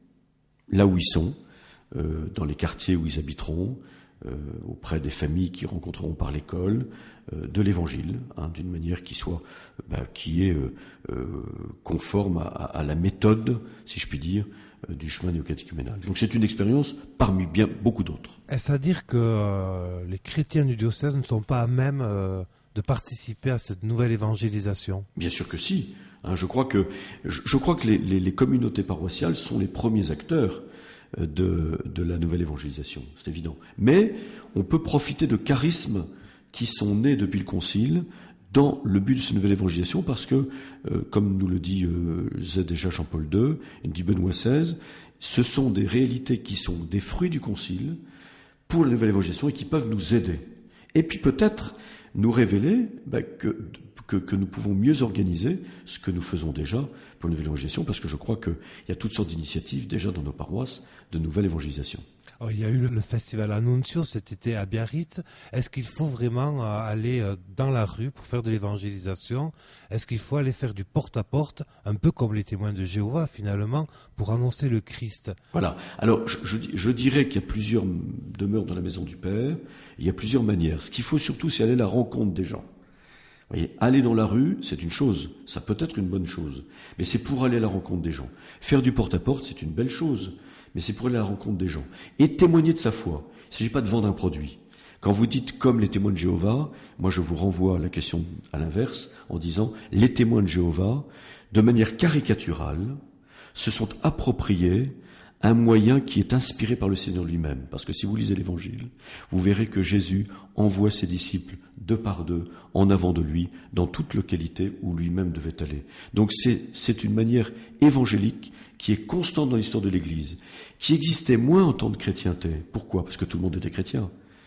là où ils sont, dans les quartiers où ils habiteront, auprès des familles qu'ils rencontreront par l'école, de l'Évangile, d'une manière qui est conforme à la méthode, si je puis dire, du chemin néo-catéchuménal. Donc c'est une expérience parmi bien beaucoup d'autres. Est-ce à dire que les chrétiens du diocèse ne sont pas à même de participer à cette nouvelle évangélisation ? Bien sûr que si. Je crois que les communautés paroissiales sont les premiers acteurs de la nouvelle évangélisation, c'est évident. Mais on peut profiter de charismes qui sont nés depuis le Concile dans le but de cette nouvelle évangélisation, parce que, comme nous le dit déjà Jean-Paul II, et nous dit Benoît XVI, ce sont des réalités qui sont des fruits du Concile pour la nouvelle évangélisation et qui peuvent nous aider. Et puis peut-être nous révéler que nous pouvons mieux organiser ce que nous faisons déjà pour une nouvelle évangélisation, parce que je crois qu'il y a toutes sortes d'initiatives déjà dans nos paroisses de nouvelle évangélisation. Alors, il y a eu le festival Annuncio cet été à Biarritz. Est-ce qu'il faut vraiment aller dans la rue pour faire de l'évangélisation ? Est-ce qu'il faut aller faire du porte-à-porte, un peu comme les témoins de Jéhovah finalement, pour annoncer le Christ ? Voilà. Alors je dirais qu'il y a plusieurs demeures dans la maison du Père, il y a plusieurs manières. Ce qu'il faut surtout, c'est aller à la rencontre des gens. Vous voyez, aller dans la rue, c'est une chose, ça peut être une bonne chose, mais c'est pour aller à la rencontre des gens. Faire du porte-à-porte, c'est une belle chose, mais c'est pour aller à la rencontre des gens. Et témoigner de sa foi. Il ne s'agit pas de vendre un produit. Quand vous dites comme les témoins de Jéhovah, moi je vous renvoie à la question à l'inverse, en disant les témoins de Jéhovah, de manière caricaturale, se sont appropriés un moyen qui est inspiré par le Seigneur lui-même. Parce que si vous lisez l'Évangile, vous verrez que Jésus envoie ses disciples 2 par 2 en avant de lui dans toute localité où lui-même devait aller. Donc c'est une manière évangélique qui est constante dans l'histoire de l'Église, qui existait moins en temps de chrétienté. Pourquoi ? Parce que tout le monde était chrétien.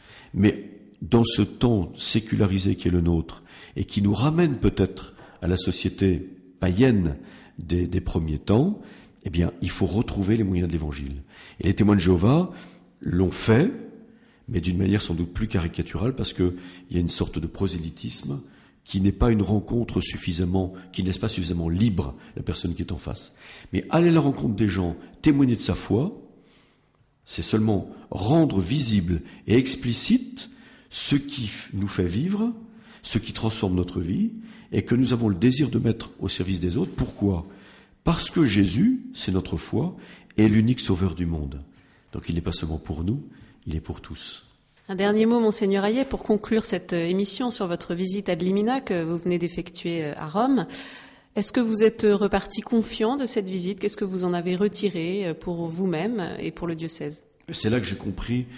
Mais dans ce temps sécularisé qui est le nôtre, et qui nous ramène peut-être à la société païenne des premiers temps, eh bien, il faut retrouver les moyens de l'Évangile. Et les témoins de Jéhovah l'ont fait, mais d'une manière sans doute plus caricaturale, parce qu'il y a une sorte de prosélytisme qui n'est pas une rencontre qui ne laisse pas suffisamment libre la personne qui est en face. Mais aller à la rencontre des gens, témoigner de sa foi, c'est seulement rendre visible et explicite ce qui nous fait vivre, ce qui transforme notre vie, et que nous avons le désir de mettre au service des autres. Pourquoi ? Parce que Jésus, c'est notre foi, est l'unique sauveur du monde. Donc il n'est pas seulement pour nous, il est pour tous. Un dernier mot, Monseigneur Hayet, pour conclure cette émission sur votre visite ad limina que vous venez d'effectuer à Rome. Est-ce que vous êtes reparti confiant de cette visite ? Qu'est-ce que vous en avez retiré pour vous-même et pour le diocèse ? C'est là que j'ai compris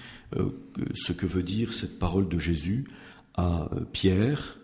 ce que veut dire cette parole de Jésus à Pierre.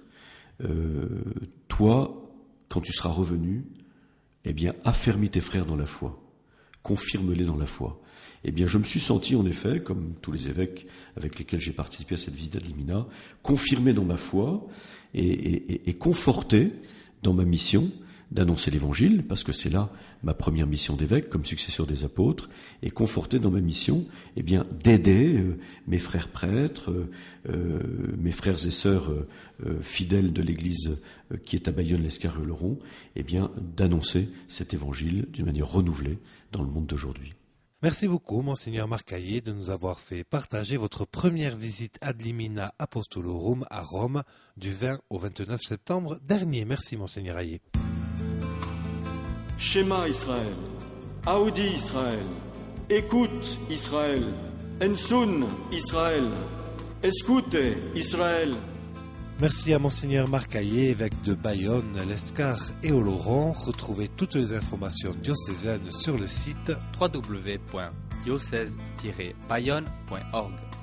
Toi, quand tu seras revenu, eh bien, affermis tes frères dans la foi, confirme-les dans la foi. Eh bien, je me suis senti, en effet, comme tous les évêques avec lesquels j'ai participé à cette visite ad limina, confirmé dans ma foi et conforté dans ma mission d'annoncer l'Évangile, parce que c'est là ma première mission d'évêque, comme successeur des apôtres, et conforté dans ma mission, eh bien, d'aider mes frères prêtres, mes frères et sœurs fidèles de l'Église qui est à Bayonne, l'Escar et Oloron, eh bien, d'annoncer cet Évangile d'une manière renouvelée dans le monde d'aujourd'hui. Merci beaucoup, Monseigneur Marcaillet, de nous avoir fait partager votre première visite ad limina apostolorum à Rome du 20 au 29 septembre dernier. Merci, Monseigneur Hayet. Shema Israël, Audi Israël, écoute Israël, Ensun Israël, escute Israël. Merci à Monseigneur Marcaillé, évêque de Bayonne, l'Escar et Oloron. Retrouvez toutes les informations diocésaines sur le site www.diocèse-bayonne.org.